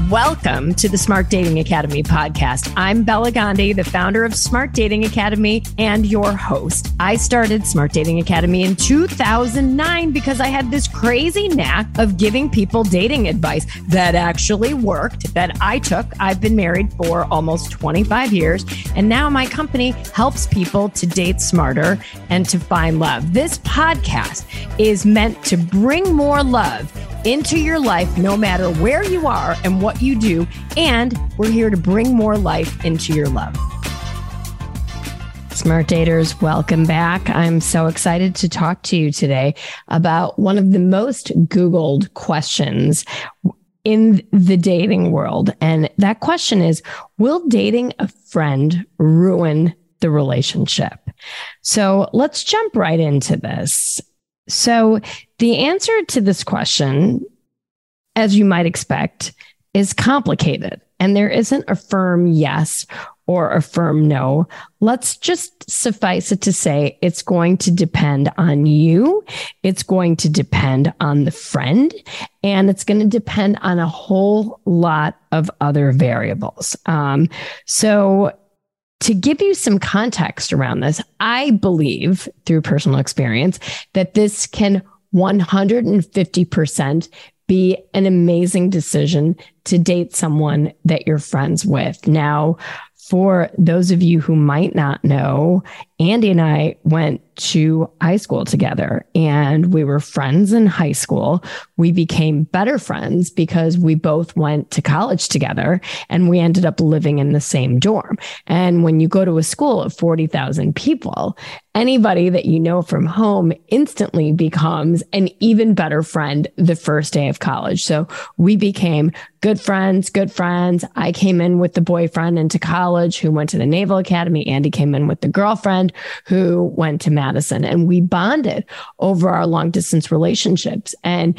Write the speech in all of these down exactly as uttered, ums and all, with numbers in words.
Welcome to the Smart Dating Academy podcast. I'm Bella Gandhi, the founder of Smart Dating Academy and your host. I started Smart Dating Academy in two thousand nine because I had this crazy knack of giving people dating advice that actually worked, that I took. I've been married for almost twenty-five years, and now my company helps people to date smarter and to find love. This podcast is meant to bring more love into your life, no matter where you are and what you do. And we're here to bring more life into your love. Smart daters, welcome back. I'm so excited to talk to you today about one of the most Googled questions in the dating world. And that question is, will dating a friend ruin the relationship? So let's jump right into this. So the answer to this question, as you might expect, is complicated, and there isn't a firm yes or a firm no. Let's just suffice it to say it's going to depend on you. It's going to depend on the friend, and it's going to depend on a whole lot of other variables. Um, so To give you some context around this, I believe through personal experience that this can one hundred fifty percent be an amazing decision to date someone that you're friends with. Now, for those of you who might not know, Andy and I went to high school together, and we were friends in high school. We became better friends because we both went to college together, and we ended up living in the same dorm. And when you go to a school of forty thousand people, anybody that you know from home instantly becomes an even better friend the first day of college. So we became good friends, good friends. I came in with the boyfriend into college who went to the Naval Academy. Andy came in with the girlfriend who went to Madison, and we bonded over our long distance relationships, and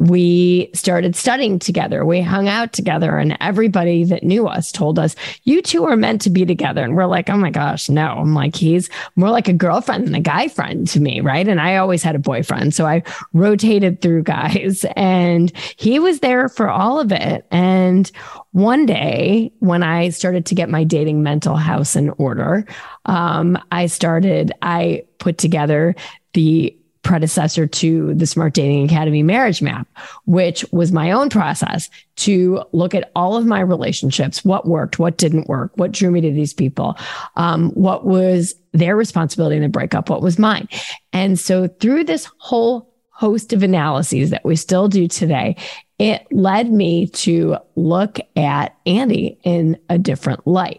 we started studying together. We hung out together, and everybody that knew us told us, you two are meant to be together. And we're like, oh my gosh, no. I'm like, he's more like a girlfriend than a guy friend to me. Right. And I always had a boyfriend. So I rotated through guys, and he was there for all of it. And one day when I started to get my dating mental house in order, um, I started, I put together the predecessor to the Smart Dating Academy Marriage Map, which was my own process to look at all of my relationships, what worked, what didn't work, what drew me to these people, um, what was their responsibility in the breakup, what was mine. And so through this whole host of analyses that we still do today, it led me to look at Andy in a different light.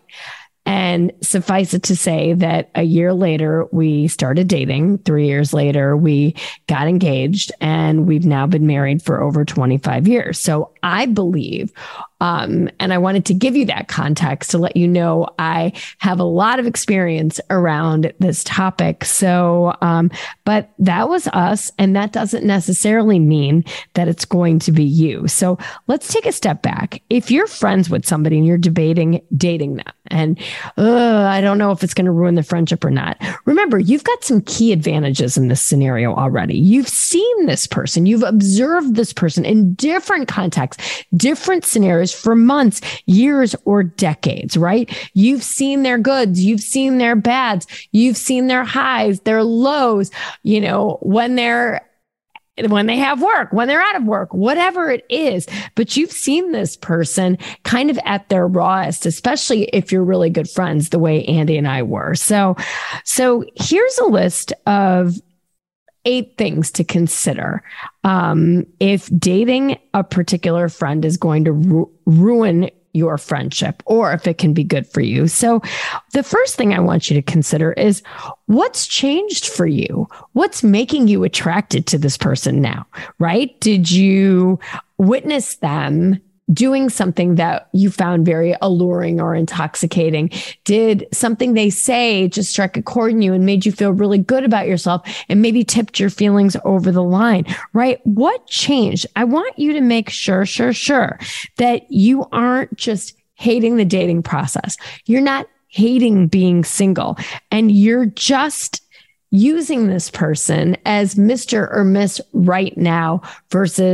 And suffice it to say that a year later, we started dating. Three years later, we got engaged, and we've now been married for over twenty-five years. So I believe, um, and I wanted to give you that context to let you know I have a lot of experience around this topic. So, um, but that was us, and that doesn't necessarily mean that it's going to be you. So let's take a step back. If you're friends with somebody and you're debating dating them, and uh, I don't know if it's going to ruin the friendship or not. Remember, you've got some key advantages in this scenario already. You've seen this person. You've observed this person in different contexts, different scenarios for months, years, or decades, right? You've seen their goods. You've seen their bads. You've seen their highs, their lows, you know, when they're when they have work, when they're out of work, whatever it is. But you've seen this person kind of at their rawest, especially if you're really good friends, the way Andy and I were. So, so here's a list of eight things to consider um, if dating a particular friend is going to ru- ruin your friendship, or if it can be good for you. So the first thing I want you to consider is, what's changed for you? What's making you attracted to this person now, right? Did you witness them doing something that you found very alluring or intoxicating? Did something they say just strike a chord in you and made you feel really good about yourself and maybe tipped your feelings over the line, right? What changed? I want you to make sure, sure, sure that you aren't just hating the dating process. You're not hating being single, and you're just using this person as Mister or Miss right now versus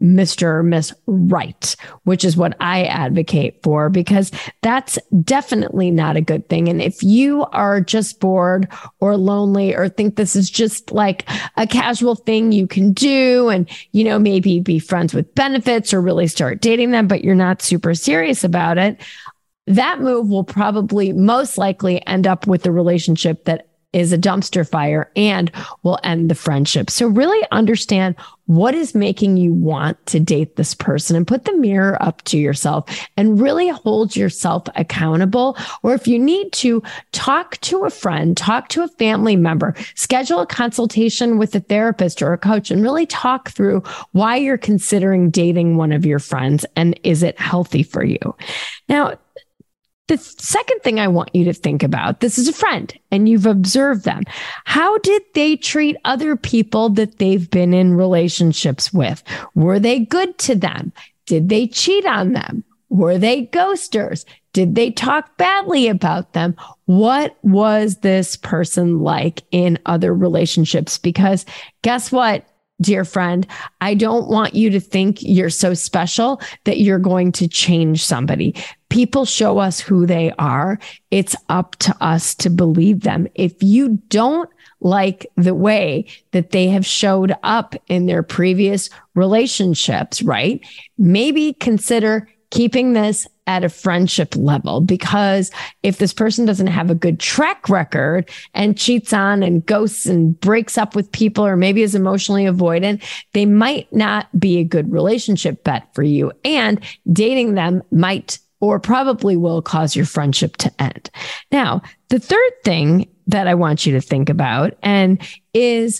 Mister or Miss Right, which is what I advocate for, because that's definitely not a good thing. And if you are just bored or lonely or think this is just like a casual thing you can do and, you know, maybe be friends with benefits or really start dating them, but you're not super serious about it, that move will probably most likely end up with a relationship that is a dumpster fire and will end the friendship. So really understand what is making you want to date this person and put the mirror up to yourself and really hold yourself accountable. Or if you need to, talk to a friend, talk to a family member, schedule a consultation with a therapist or a coach and really talk through why you're considering dating one of your friends and is it healthy for you. Now, the second thing I want you to think about, this is a friend and you've observed them. How did they treat other people that they've been in relationships with? Were they good to them? Did they cheat on them? Were they ghosters? Did they talk badly about them? What was this person like in other relationships? Because guess what? Dear friend, I don't want you to think you're so special that you're going to change somebody. People show us who they are. It's up to us to believe them. If you don't like the way that they have showed up in their previous relationships, right? Maybe consider keeping this at a friendship level, because if this person doesn't have a good track record and cheats on and ghosts and breaks up with people, or maybe is emotionally avoidant, they might not be a good relationship bet for you. And dating them might or probably will cause your friendship to end. Now, the third thing that I want you to think about and is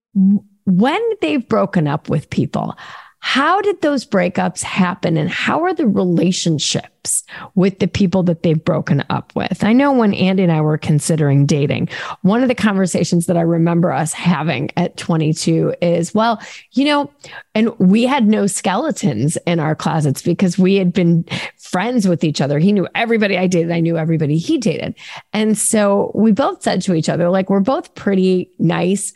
when they've broken up with people, how did those breakups happen and how are the relationships with the people that they've broken up with? I know when Andy and I were considering dating, one of the conversations that I remember us having at twenty-two is, well, you know, and we had no skeletons in our closets because we had been friends with each other. He knew everybody I dated. I knew everybody he dated. And so we both said to each other, like, we're both pretty nice,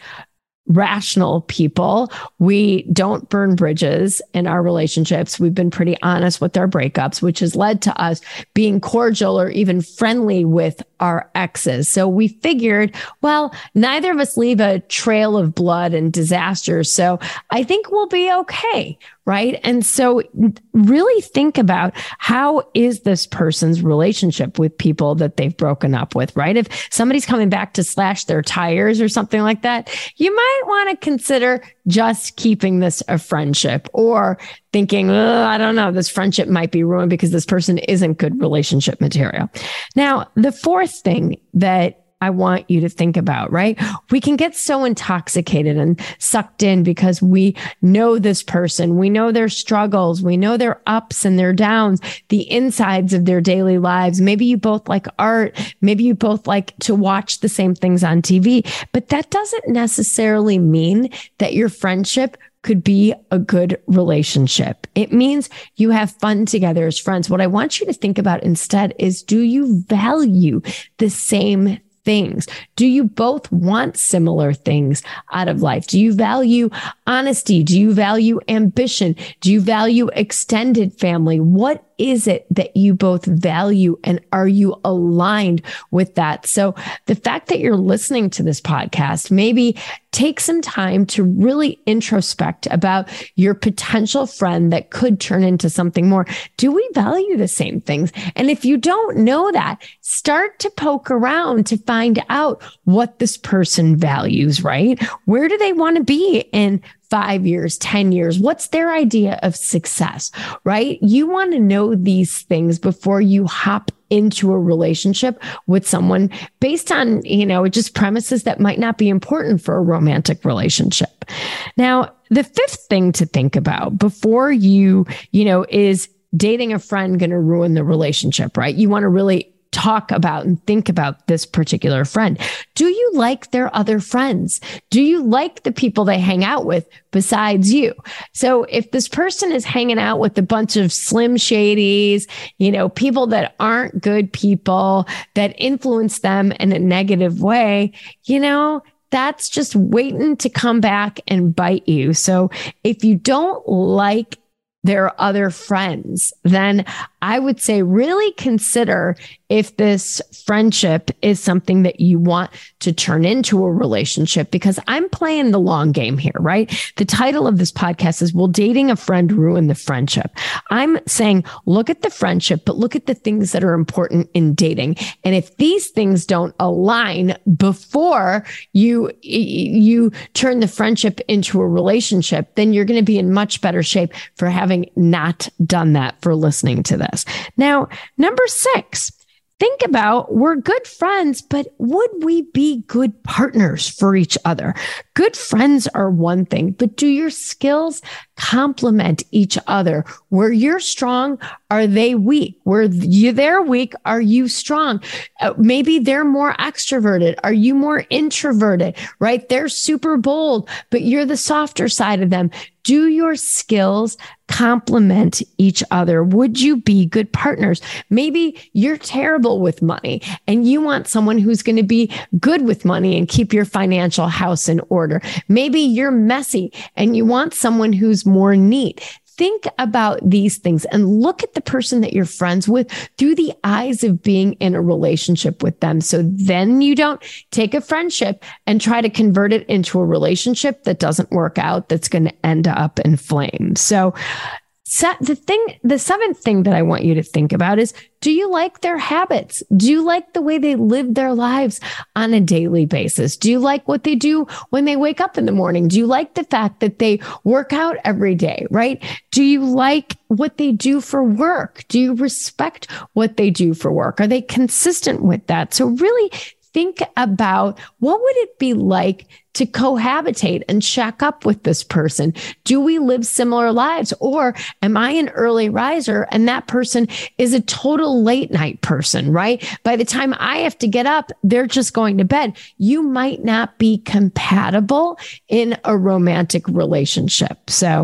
rational people. We don't burn bridges in our relationships. We've been pretty honest with our breakups, which has led to us being cordial or even friendly with our exes. So we figured, well, neither of us leave a trail of blood and disaster. So I think we'll be okay. Right. And so really think about, how is this person's relationship with people that they've broken up with, right? If somebody's coming back to slash their tires or something like that, you might want to consider just keeping this a friendship, or thinking, oh, I don't know, this friendship might be ruined because this person isn't good relationship material. Now, the fourth thing that I want you to think about, right? We can get so intoxicated and sucked in because we know this person. We know their struggles. We know their ups and their downs, the insides of their daily lives. Maybe you both like art. Maybe you both like to watch the same things on T V, but that doesn't necessarily mean that your friendship could be a good relationship. It means you have fun together as friends. What I want you to think about instead is, do you value the same things? Do you both want similar things out of life? Do you value honesty? Do you value ambition? Do you value extended family? What is it that you both value, and are you aligned with that? So the fact that you're listening to this podcast, maybe take some time to really introspect about your potential friend that could turn into something more. Do we value the same things? And if you don't know that, start to poke around to find out what this person values, right? Where do they want to be in five years, ten years? What's their idea of success, right? You want to know these things before you hop into a relationship with someone based on, you know, just premises that might not be important for a romantic relationship. Now, the fifth thing to think about before you, you know, is dating a friend going to ruin the relationship, right? You want to really talk about and think about this particular friend. Do you like their other friends? Do you like the people they hang out with besides you? So if this person is hanging out with a bunch of slim shadies, you know, people that aren't good people, that influence them in a negative way, you know, that's just waiting to come back and bite you. So if you don't like there are other friends, then I would say really consider if this friendship is something that you want to turn into a relationship, because I'm playing the long game here, right? The title of this podcast is Will Dating a Friend Ruin the Friendship? I'm saying, look at the friendship, but look at the things that are important in dating. And if these things don't align before you, you turn the friendship into a relationship, then you're going to be in much better shape for having not done that, for listening to this. Now, number six, think about, we're good friends, but would we be good partners for each other? Good friends are one thing, but do your skills complement each other? Where you're strong, are they weak? Where you they're weak, are you strong? Uh, maybe they're more extroverted. Are you more introverted, right? They're super bold, but you're the softer side of them. Do your skills complement each other? Would you be good partners? Maybe you're terrible with money and you want someone who's going to be good with money and keep your financial house in order. Maybe you're messy and you want someone who's more neat. Think about these things and look at the person that you're friends with through the eyes of being in a relationship with them. So then you don't take a friendship and try to convert it into a relationship that doesn't work out, that's going to end up in flames. So So the thing, the seventh thing that I want you to think about is, do you like their habits? Do you like the way they live their lives on a daily basis? Do you like what they do when they wake up in the morning? Do you like the fact that they work out every day, right? Do you like what they do for work? Do you respect what they do for work? Are they consistent with that? So really think about, what would it be like to cohabitate and shack up with this person? Do we live similar lives? Or am I an early riser and that person is a total late night person, right? By the time I have to get up, they're just going to bed. You might not be compatible in a romantic relationship. So,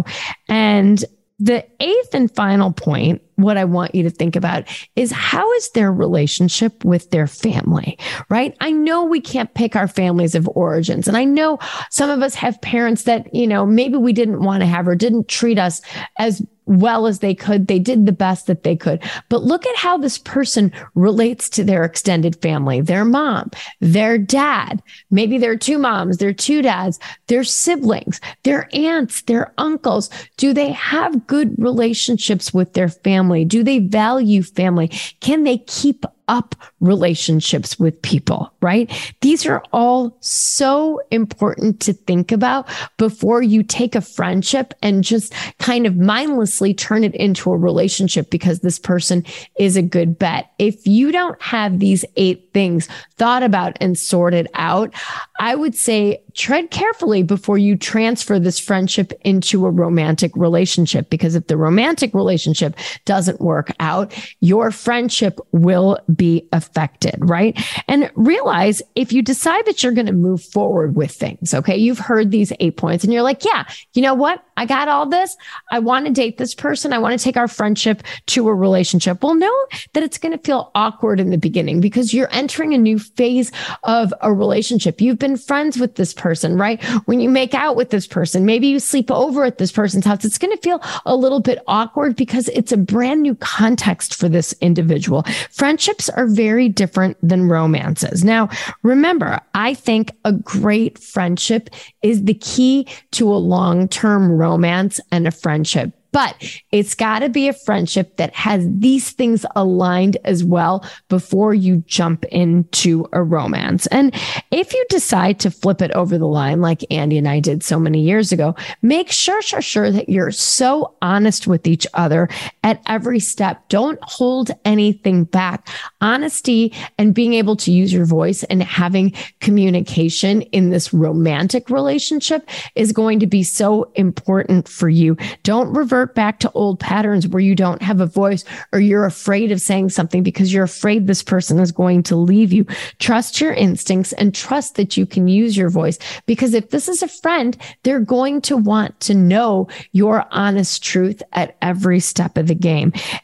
and the eighth and final point, what I want you to think about is, how is their relationship with their family, right? I know we can't pick our families of origins. And I know some of us have parents that, you know, maybe we didn't want to have or didn't treat us as well as they could. They did the best that they could. But look at how this person relates to their extended family, their mom, their dad. Maybe there are two moms, there are two dads, their siblings, their aunts, their uncles. Do they have good relationships with their family? Do they value family? Can they keep up relationships with people, right? These are all so important to think about before you take a friendship and just kind of mindlessly turn it into a relationship because this person is a good bet. If you don't have these eight things thought about and sorted out, I would say tread carefully before you transfer this friendship into a romantic relationship, because if the romantic relationship doesn't work out, your friendship will be affected, right? And realize, if you decide that you're going to move forward with things, okay, you've heard these eight points and you're like, yeah, you know what? I got all this. I want to date this person. I want to take our friendship to a relationship. Well, know that it's going to feel awkward in the beginning because you're entering a new phase of a relationship. You've been friends with this person, right? When you make out with this person, maybe you sleep over at this person's house, it's going to feel a little bit awkward because it's a brand new context for this individual. Friendships are very different than romances. Now, remember, I think a great friendship is the key to a long-term romance and a friendship. But it's got to be a friendship that has these things aligned as well before you jump into a romance. And if you decide to flip it over the line, like Andy and I did so many years ago, make sure, sure, sure that you're so honest with each other at every step. Don't hold anything back. Honesty and being able to use your voice and having communication in this romantic relationship is going to be so important for you. Don't revert back to old patterns where you don't have a voice or you're afraid of saying something because you're afraid this person is going to leave you. Trust your instincts and trust that you can use your voice, because if this is a friend, they're going to want to know your honest truth at every step of the game. And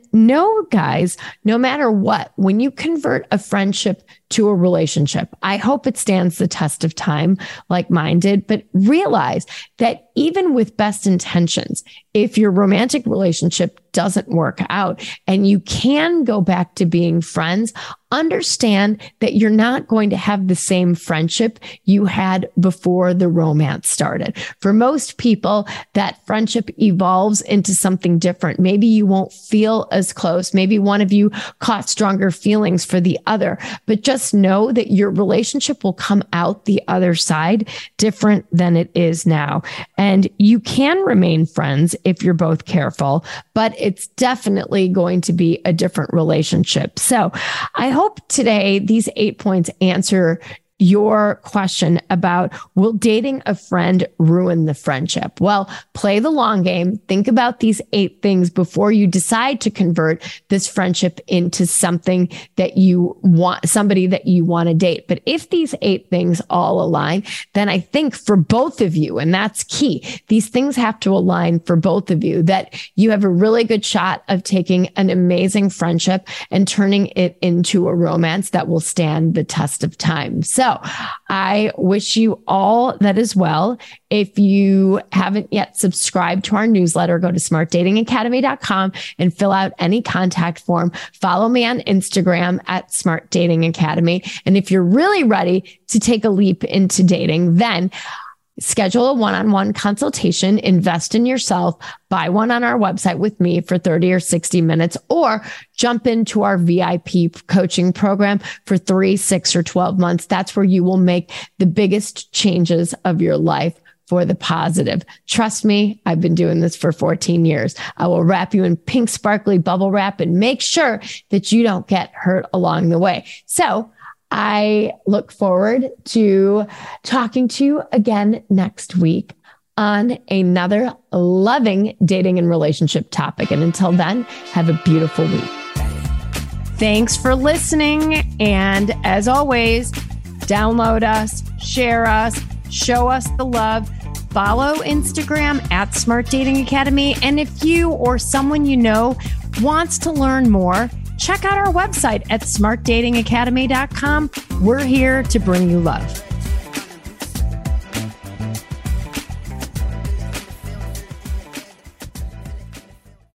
know, guys, no matter what, when you convert a friendship to a relationship, I hope it stands the test of time like mine did, but realize that even with best intentions, if your romantic relationship doesn't work out and you can go back to being friends, understand that you're not going to have the same friendship you had before the romance started. For most people, that friendship evolves into something different. Maybe you won't feel as close. Maybe one of you caught stronger feelings for the other, but just know that your relationship will come out the other side different than it is now. And you can remain friends if you're both careful, but it's definitely going to be a different relationship. So I hope today these eight points answer your question about, will dating a friend ruin the friendship? Well, play the long game. Think about these eight things before you decide to convert this friendship into something that you want, somebody that you want to date. But if these eight things all align, then I think for both of you, and that's key, these things have to align for both of you, that you have a really good shot of taking an amazing friendship and turning it into a romance that will stand the test of time. So So I wish you all that as well. If you haven't yet subscribed to our newsletter, go to smart dating academy dot com and fill out any contact form. Follow me on Instagram at Smart Dating Academy. And if you're really ready to take a leap into dating, then schedule a one-on-one consultation, invest in yourself, buy one on our website with me for thirty or sixty minutes, or jump into our V I P coaching program for three, six, or twelve months. That's where you will make the biggest changes of your life for the positive. Trust me, I've been doing this for fourteen years. I will wrap you in pink sparkly bubble wrap and make sure that you don't get hurt along the way. So I look forward to talking to you again next week on another loving dating and relationship topic. And until then, have a beautiful week. Thanks for listening. And as always, download us, share us, show us the love. Follow Instagram at Smart Dating Academy. And if you or someone you know wants to learn more, check out our website at smart dating academy dot com. We're here to bring you love.